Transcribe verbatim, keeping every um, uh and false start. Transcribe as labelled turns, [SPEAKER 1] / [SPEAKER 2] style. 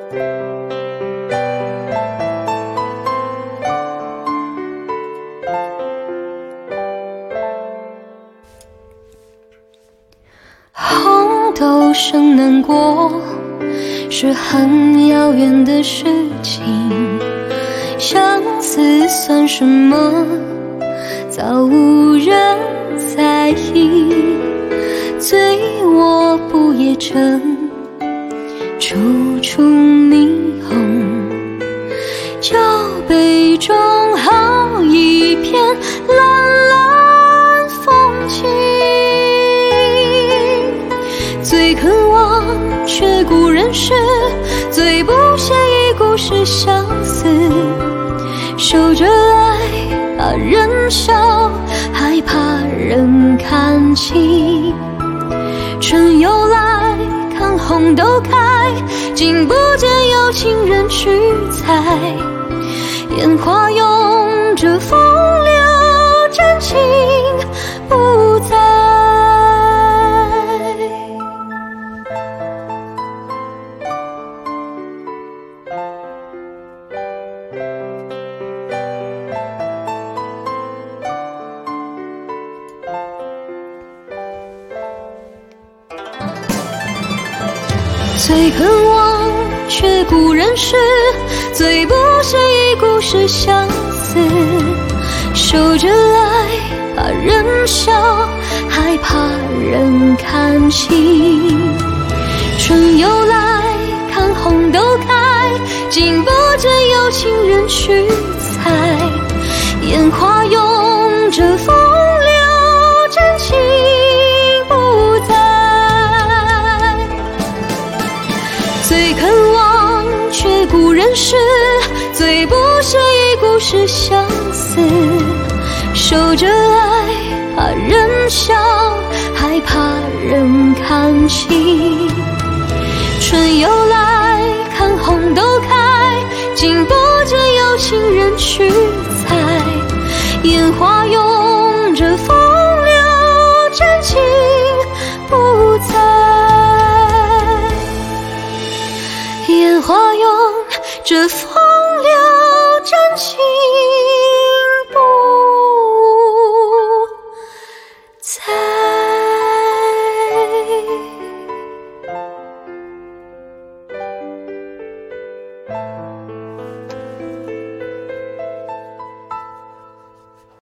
[SPEAKER 1] 红豆生难过是很遥远的事情，相思算什么，早无人在意。醉卧不夜城，处处霓虹，酒杯中好一片蓝蓝风景。最渴望却故人诗，最不屑一顾是相思。守着爱怕人笑，害怕人看清。春又来，看红豆开，竟不见有情人去采。烟花拥着风流，真情不在。最渴望却故人诗，最不屑一顾是相思。守着爱怕人笑，害怕人看清。春又来，看红豆开，竟不见有情人去采。烟花拥着风流，真情不在。最渴望却故人诗，最不屑一顾是相思。守着爱怕人笑，害怕人看清。春又来，看红豆开，竟不见有情人去采。烟花拥着风流，真情不在。烟花拥着风流，真情